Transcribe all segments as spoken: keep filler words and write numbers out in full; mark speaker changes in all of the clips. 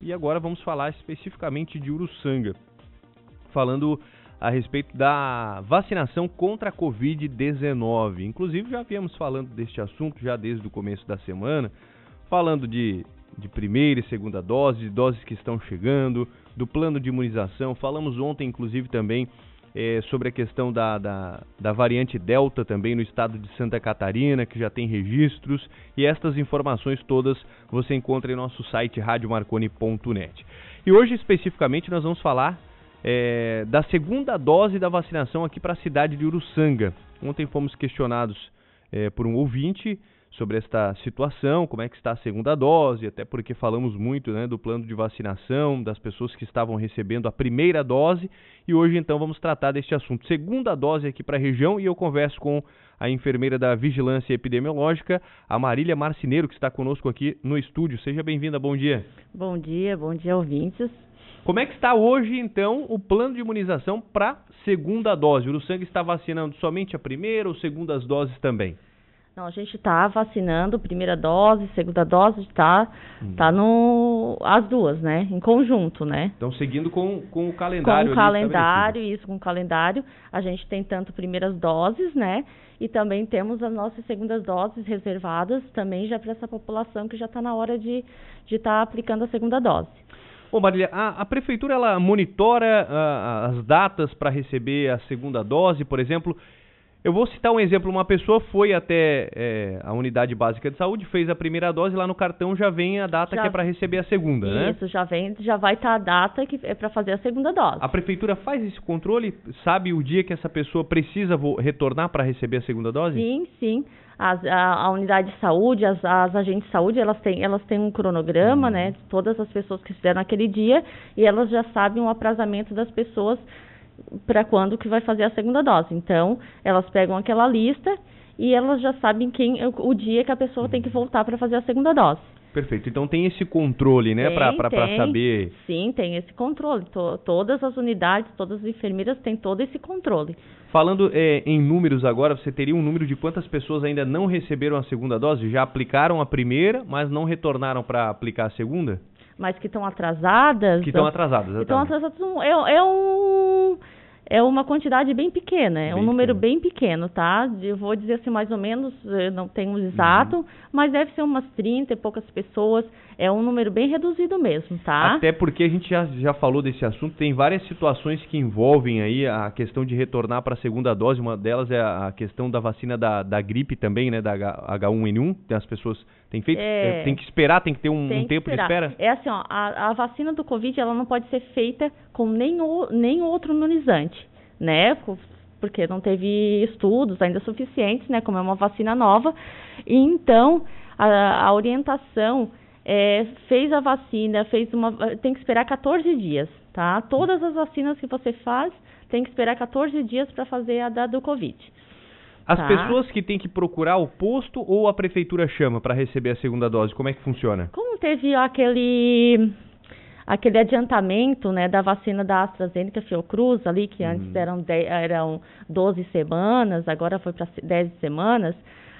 Speaker 1: e agora vamos falar especificamente de Uruçanga, falando a respeito da vacinação contra a covid dezenove. Inclusive já viemos falando deste assunto já desde o começo da semana, falando de, de primeira e segunda dose, de doses que estão chegando, do plano de imunização. Falamos ontem, inclusive, também é, sobre a questão da, da, da variante Delta também no estado de Santa Catarina, que já tem registros, e estas informações todas você encontra em nosso site rádio marconi ponto net. E hoje, especificamente, nós vamos falar É, da segunda dose da vacinação aqui para a cidade de Uruçanga. Ontem fomos questionados é, por um ouvinte sobre esta situação, como é que está a segunda dose, até porque falamos muito, né, do plano de vacinação, das pessoas que estavam recebendo a primeira dose, e hoje então vamos tratar deste assunto. Segunda dose aqui para a região, e eu converso com a enfermeira da Vigilância Epidemiológica, a Marília Marcineiro, que está conosco aqui no estúdio. Seja bem-vinda, bom dia.
Speaker 2: Bom dia, bom dia, ouvintes.
Speaker 1: Como é que está hoje, então, o plano de imunização para segunda dose? O Uruçanga está vacinando somente a primeira ou segundas doses também?
Speaker 2: Não, a gente está vacinando primeira dose, segunda dose, está hum. tá no as duas, né? Em conjunto, né?
Speaker 1: Então, seguindo com, com o calendário.
Speaker 2: Com o calendário, isso, com o calendário. A gente tem tanto primeiras doses, né? E também temos as nossas segundas doses reservadas também já para essa população que já está na hora de de estar aplicando a segunda dose.
Speaker 1: Bom, Marília, a, a Prefeitura ela monitora uh, as datas para receber a segunda dose, por exemplo. Eu vou citar um exemplo, uma pessoa foi até é, a unidade básica de saúde, fez a primeira dose, lá no cartão já vem a data já, que é para receber a segunda,
Speaker 2: isso,
Speaker 1: né?
Speaker 2: Isso, já vem, já vai estar a data que é para fazer a segunda dose.
Speaker 1: A Prefeitura faz esse controle? Sabe o dia que essa pessoa precisa retornar para receber a segunda dose?
Speaker 2: Sim, sim. As, a, a unidade de saúde, as, as agentes de saúde, elas têm, elas têm um cronograma, hum. né, de todas as pessoas que estiveram naquele dia, e elas já sabem o aprazamento das pessoas para quando que vai fazer a segunda dose. Então, elas pegam aquela lista e elas já sabem quem, o, o dia que a pessoa hum. tem que voltar para fazer a segunda dose.
Speaker 1: Perfeito. Então tem esse controle, né, para saber...
Speaker 2: Sim, tem esse controle. To, todas as unidades, todas as enfermeiras têm todo esse controle.
Speaker 1: Falando é, em números agora, você teria um número de quantas pessoas ainda não receberam a segunda dose? Já aplicaram a primeira, mas não retornaram para aplicar a segunda?
Speaker 2: Mas que estão atrasadas...
Speaker 1: Que estão atrasadas, exatamente.
Speaker 2: Estão atrasadas, é, é um... É uma quantidade bem pequena, é bem um número pequeno. bem pequeno, tá? Eu vou dizer assim, mais ou menos, não tenho um exato, uhum. mas deve ser umas trinta e poucas pessoas, é um número bem reduzido mesmo, tá?
Speaker 1: Até porque a gente já, já falou desse assunto, tem várias situações que envolvem aí a questão de retornar para a segunda dose, uma delas é a questão da vacina da, da gripe também, né, da H um N um, as pessoas têm feito, é, tem que esperar, tem que ter um, um tempo de espera.
Speaker 2: É assim, ó, a, a vacina do Covid, ela não pode ser feita com nem, o, nem outro imunizante, né, porque não teve estudos ainda suficientes, né, como é uma vacina nova, e então a, a orientação é, fez a vacina, fez uma, tem que esperar quatorze dias, tá? Todas as vacinas que você faz, tem que esperar quatorze dias para fazer a da do Covid.
Speaker 1: As
Speaker 2: tá?
Speaker 1: pessoas que têm que procurar o posto ou a prefeitura chama para receber a segunda dose, como é que funciona?
Speaker 2: Como teve aquele... aquele adiantamento, né, da vacina da AstraZeneca Fiocruz ali, que uhum. antes eram, dez, eram doze semanas, agora foi para dez semanas.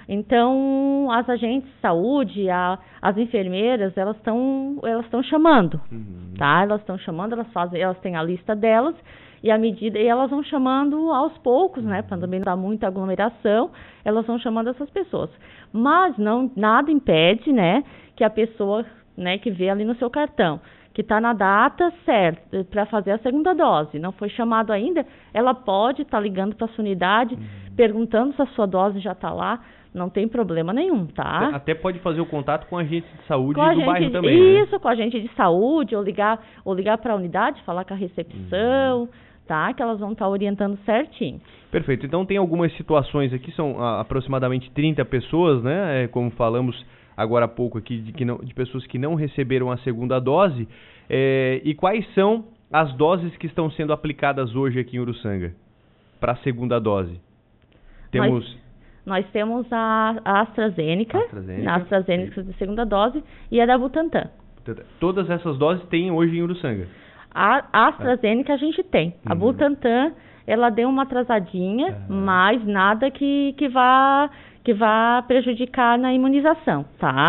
Speaker 2: Então, as agentes de saúde, a, as enfermeiras, elas estão elas estão chamando, uhum. tá? Elas estão chamando, elas fazem, elas têm a lista delas, e à medida, e elas vão chamando aos poucos, né, para também não dar muita aglomeração, elas vão chamando essas pessoas. Mas não, nada impede, né, que a pessoa, né, que vê ali no seu cartão, que está na data certa para fazer a segunda dose, não foi chamado ainda, ela pode estar tá ligando para a sua unidade, uhum. perguntando se a sua dose já está lá, não tem problema nenhum, tá?
Speaker 1: Até pode fazer o contato com a agente de saúde
Speaker 2: com
Speaker 1: do bairro também,
Speaker 2: Isso, né? Com a agente de saúde, ou ligar, ou ligar para a unidade, falar com a recepção, uhum. tá? Que elas vão estar tá orientando certinho.
Speaker 1: Perfeito, então tem algumas situações aqui, são a, aproximadamente trinta pessoas, né? É, como falamos agora há pouco aqui, de, que não, de pessoas que não receberam a segunda dose. É, e quais são as doses que estão sendo aplicadas hoje aqui em Uruçanga para a segunda dose? Temos...
Speaker 2: Nós, nós temos a, a AstraZeneca, AstraZeneca, a AstraZeneca de segunda dose e a da Butantan.
Speaker 1: Todas essas doses tem hoje em Uruçanga?
Speaker 2: A, a AstraZeneca a gente tem. A uhum. Butantan, ela deu uma atrasadinha, uhum. mas nada que, que vá... que vai prejudicar na imunização, tá?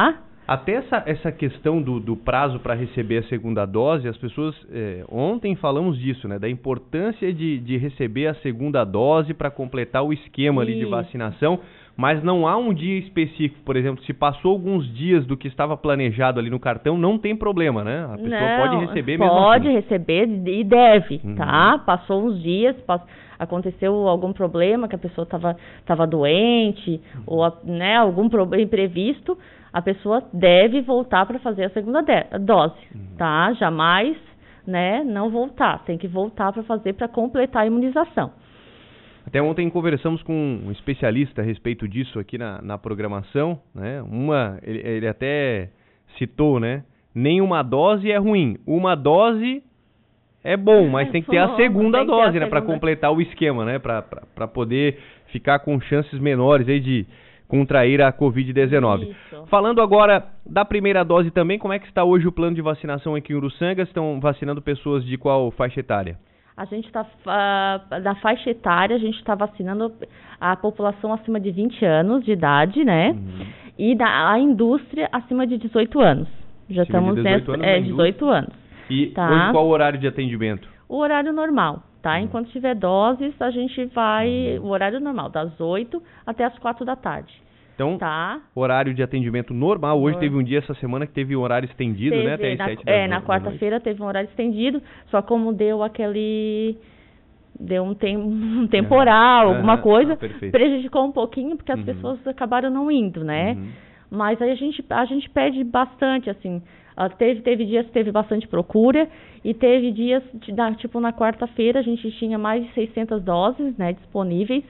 Speaker 1: Até essa, essa questão do, do prazo para receber a segunda dose, as pessoas, é, ontem falamos disso, né, da importância de, de receber a segunda dose para completar o esquema ali de vacinação, mas não há um dia específico, por exemplo, se passou alguns dias do que estava planejado ali no cartão, não tem problema, né? A pessoa
Speaker 2: não,
Speaker 1: pode receber mesmo
Speaker 2: pode
Speaker 1: assim.
Speaker 2: receber e deve,
Speaker 1: Uhum.
Speaker 2: tá? Passou uns dias, pass... aconteceu algum problema, que a pessoa estava tava doente, uhum. ou, né, algum problema imprevisto, a pessoa deve voltar para fazer a segunda de... dose, uhum. tá? Jamais, né, não voltar, tem que voltar para fazer, para completar a imunização.
Speaker 1: Até ontem conversamos com um especialista a respeito disso aqui na, na programação, né? Uma, ele, ele até citou, né? Nenhuma dose é ruim, uma dose é bom, mas tem que ter a segunda dose, né? Para completar o esquema, né? Para poder ficar com chances menores aí de contrair a covid dezenove. Falando agora da primeira dose também, como é que está hoje o plano de vacinação aqui em Uruçanga? Estão vacinando pessoas de qual faixa etária?
Speaker 2: A gente está, uh, da faixa etária, a gente está vacinando a população acima de vinte anos de idade, né? Uhum. E da, a indústria acima de dezoito anos. Já acima estamos nessa, anos, é, dezoito anos.
Speaker 1: E
Speaker 2: tá?
Speaker 1: Hoje qual o horário de atendimento?
Speaker 2: O horário normal, tá? Uhum. Enquanto tiver doses, a gente vai, uhum. o horário normal, das oito até as quatro da tarde.
Speaker 1: Então, tá. Horário de atendimento normal. Hoje teve um dia essa semana que teve um horário estendido,
Speaker 2: teve,
Speaker 1: né? Até
Speaker 2: na,
Speaker 1: às sete da
Speaker 2: É, na quarta-feira teve um horário estendido, só como deu aquele... Deu um, tem, um temporal, uhum. alguma coisa, ah, prejudicou um pouquinho, porque as uhum. pessoas acabaram não indo, né? Uhum. Mas aí a gente, a gente pede bastante, assim... Teve, teve dias que teve bastante procura e teve dias, tipo na quarta-feira, a gente tinha mais de seiscentas doses, né, disponíveis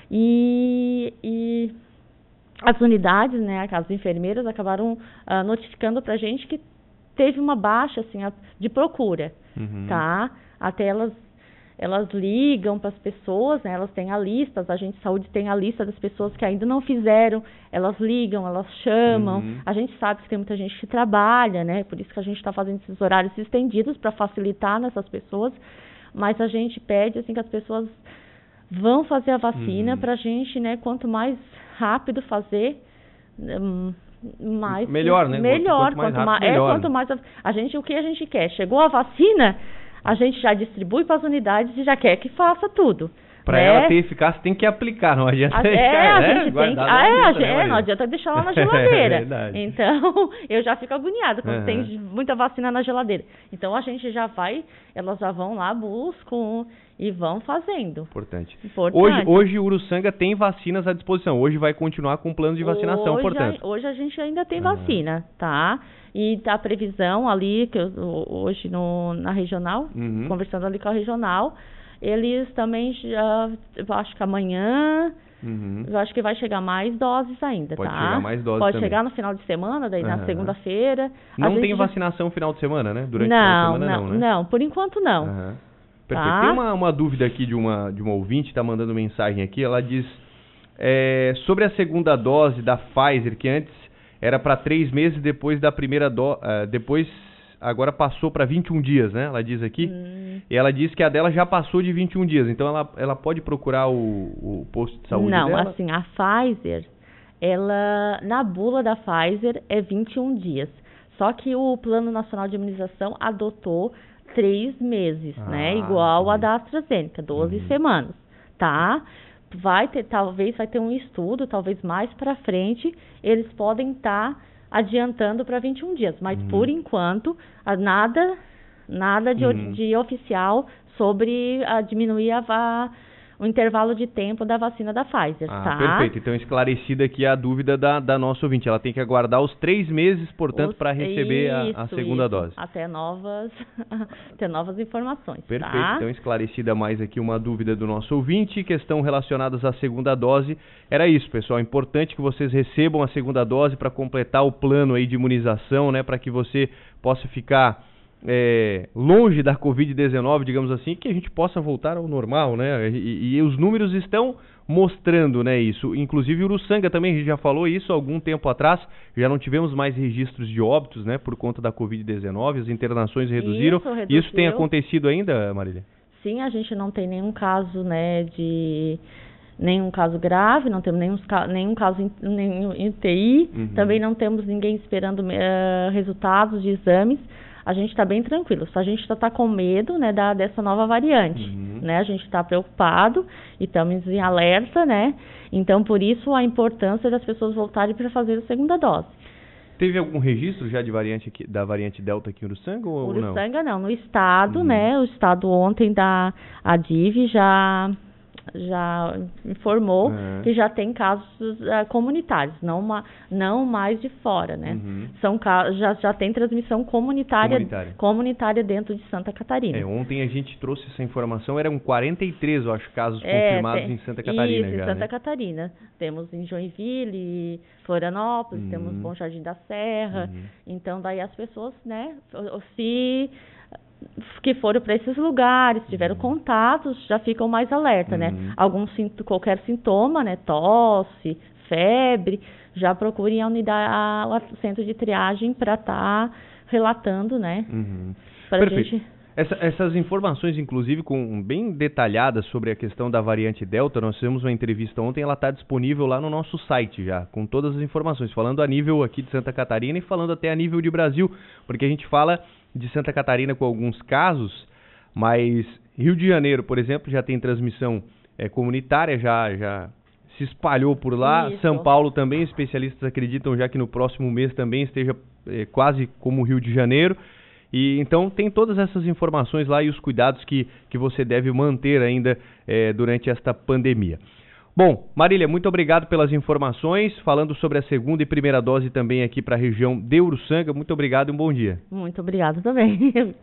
Speaker 2: e... e as unidades, né, as enfermeiras acabaram uh, notificando pra gente que teve uma baixa, assim, de procura, uhum. tá? Até elas, elas ligam para as pessoas, né, elas têm a lista, a gente saúde tem a lista das pessoas que ainda não fizeram, elas ligam, elas chamam, uhum. a gente sabe que tem muita gente que trabalha, né, por isso que a gente está fazendo esses horários estendidos para facilitar nessas pessoas, mas a gente pede, assim, que as pessoas vão fazer a vacina uhum. pra gente, né, quanto mais rápido fazer, mais...
Speaker 1: Melhor, né?
Speaker 2: Melhor,
Speaker 1: quanto, quanto mais
Speaker 2: quanto
Speaker 1: rápido,
Speaker 2: mais,
Speaker 1: melhor.
Speaker 2: É, quanto mais... A, a gente, o que a gente quer? Chegou a vacina, a gente já distribui para as unidades e já quer que faça tudo.
Speaker 1: Para
Speaker 2: né?
Speaker 1: ela ter eficácia, tem que aplicar, não adianta
Speaker 2: a,
Speaker 1: deixar,
Speaker 2: é, a
Speaker 1: né?
Speaker 2: gente tem que, ah, é, a gente, é, não adianta deixar lá na geladeira. É verdade. Então, eu já fico agoniada quando uhum. tem muita vacina na geladeira. Então, a gente já vai, elas já vão lá, buscam e vão fazendo.
Speaker 1: Importante.
Speaker 2: Importante.
Speaker 1: Hoje, hoje Uruçanga tem vacinas à disposição. Hoje vai continuar com o plano de vacinação,
Speaker 2: hoje,
Speaker 1: portanto.
Speaker 2: A, hoje a gente ainda tem
Speaker 1: uhum.
Speaker 2: vacina, tá? E a previsão ali, que eu, hoje no, na regional, uhum. conversando ali com a regional, eles também já, eu acho que amanhã, uhum. eu acho que vai chegar mais doses ainda,
Speaker 1: Pode
Speaker 2: tá?
Speaker 1: Pode chegar mais doses
Speaker 2: Pode
Speaker 1: também.
Speaker 2: chegar no final de semana, daí uhum. na segunda-feira.
Speaker 1: Não tem vacinação no final de semana, né? Durante
Speaker 2: não,
Speaker 1: a semana
Speaker 2: não,
Speaker 1: não, né?
Speaker 2: Não, por enquanto não.
Speaker 1: Uhum. Perfeito.
Speaker 2: Tá?
Speaker 1: Tem uma, uma dúvida aqui de uma, de uma ouvinte, está mandando mensagem aqui, ela diz é, sobre a segunda dose da Pfizer, que antes era para três meses depois da primeira dose, uh, depois... Agora passou para vinte e um dias, né? Ela diz aqui. Hum. E ela diz que a dela já passou de vinte e um dias. Então, ela, ela pode procurar o, o posto de saúde
Speaker 2: Não,
Speaker 1: dela?
Speaker 2: Não, assim, a Pfizer, ela, na bula da Pfizer, é vinte e um dias. Só que o Plano Nacional de Imunização adotou três meses, ah, né? Igual sim. a da AstraZeneca, doze uhum. semanas, tá? Vai ter, talvez vai ter um estudo, talvez mais para frente, eles podem estar... Tá adiantando para vinte e um dias, mas uhum. por enquanto nada, nada de, uhum. de oficial sobre a diminuir a, a, o intervalo de tempo da vacina da Pfizer,
Speaker 1: ah,
Speaker 2: tá?
Speaker 1: Perfeito, então esclarecida aqui a dúvida da, da nossa ouvinte, ela tem que aguardar os três meses, portanto, para receber
Speaker 2: isso,
Speaker 1: a, a segunda
Speaker 2: isso.
Speaker 1: dose.
Speaker 2: Até novas, até novas informações,
Speaker 1: Perfeito,
Speaker 2: tá?
Speaker 1: Então esclarecida mais aqui uma dúvida do nosso ouvinte, questão relacionadas à segunda dose, era isso, pessoal, é importante que vocês recebam a segunda dose para completar o plano aí de imunização, né, para que você possa ficar é, longe da covid dezenove, digamos assim, que a gente possa voltar ao normal, né, e, e os números estão mostrando, né, isso, inclusive Uruçanga também, a gente já falou isso há algum tempo atrás, já não tivemos mais registros de óbitos, né, por conta da covid dezenove, as internações reduziram, isso, reduziu. Isso tem acontecido ainda, Marília?
Speaker 2: Sim, a gente não tem nenhum caso, né, de... nenhum caso grave, não temos nenhum, nenhum caso em, nenhum, em U T I, uhum. Também não temos ninguém esperando uh, resultados de exames. A gente está bem tranquilo, só a gente está tá com medo, né, da, dessa nova variante, uhum. né? A gente está preocupado e estamos em alerta, né? Então, por isso, a importância das pessoas voltarem para fazer a segunda dose.
Speaker 1: Teve algum registro já de variante aqui, da variante Delta aqui em Uruçanga ou não?
Speaker 2: Uruçanga não, no estado, uhum. né? O estado ontem da a D I V já... já informou uhum. que já tem casos uh, comunitários, não, uma, não mais de fora, né? Uhum. São, já, já tem transmissão comunitária, comunitária. comunitária dentro de Santa Catarina.
Speaker 1: É, ontem a gente trouxe essa informação, eram quarenta e três, eu acho, casos é, confirmados tem, em Santa Catarina.
Speaker 2: Isso,
Speaker 1: já,
Speaker 2: em Santa
Speaker 1: né?
Speaker 2: Catarina. Temos em Joinville, Florianópolis, uhum. temos Bom Jardim da Serra. Uhum. Então, daí as pessoas, né, se... que foram para esses lugares, tiveram uhum. contatos, já ficam mais alerta, uhum. né? Algum qualquer sintoma, né? Tosse, febre, já procurem a unidade, o centro de triagem para estar tá relatando, né?
Speaker 1: Uhum.
Speaker 2: Pra
Speaker 1: Perfeito.
Speaker 2: Gente...
Speaker 1: Essa, essas informações, inclusive, com, bem detalhadas sobre a questão da variante Delta, nós fizemos uma entrevista ontem, ela está disponível lá no nosso site já, com todas as informações, falando a nível aqui de Santa Catarina e falando até a nível de Brasil, porque a gente fala de Santa Catarina com alguns casos, mas Rio de Janeiro, por exemplo, já tem transmissão é, comunitária, já, já se espalhou por lá. Isso. São Paulo também, especialistas acreditam já que no próximo mês também esteja é, quase como o Rio de Janeiro. E então tem todas essas informações lá e os cuidados que, que você deve manter ainda é, durante esta pandemia. Bom, Marília, muito obrigado pelas informações, falando sobre a segunda e primeira dose também aqui para a região de Uruçanga. Muito obrigado e um bom dia.
Speaker 2: Muito obrigado também.